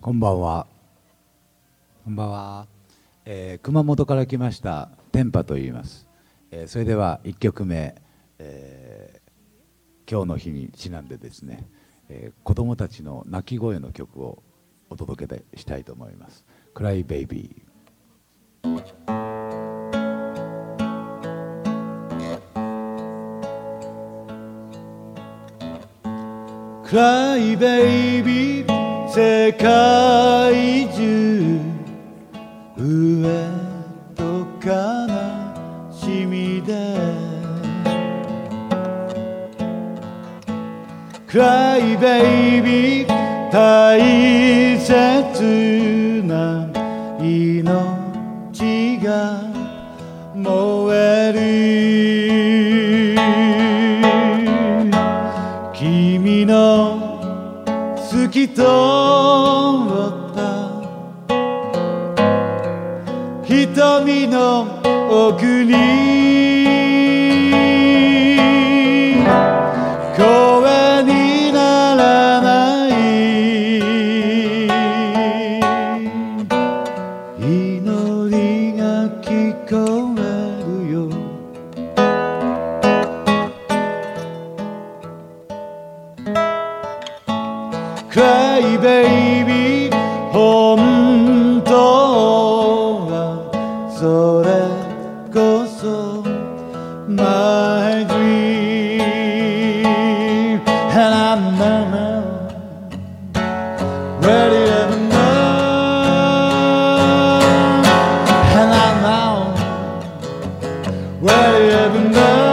こんばんは。こんばんは。熊本から来ました天パと言います。それでは1曲目、今日の日にちなんでですね、子供たちの泣き声の曲をお届けしたいと思います。Cry Baby。Cry Baby、世界中飢えと悲しみで Cry Baby、大切な命が燃える。君の透き通った瞳の奥に声にならない祈りが聞こえるよ。Cry Baby、 本当はそれこそ My dream And I'm not ready to know And I'm not ready to know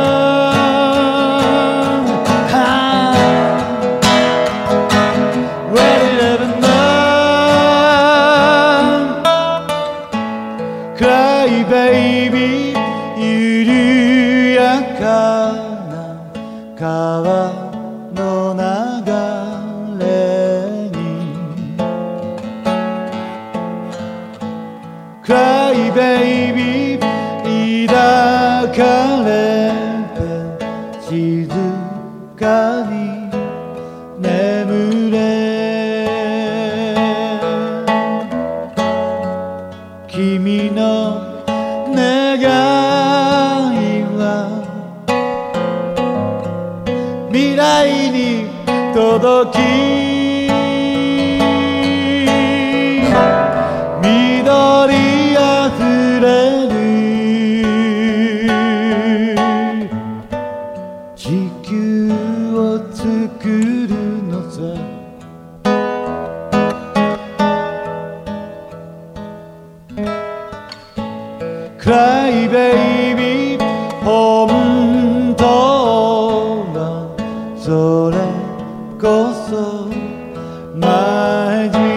Cry Baby、 緩やかな川の流れに Cry Baby、 抱かれて静かに眠れ。君の願いは未来に届き緑あふれる地球を作るのさ。Cry Baby、 本当はそれこそ My dream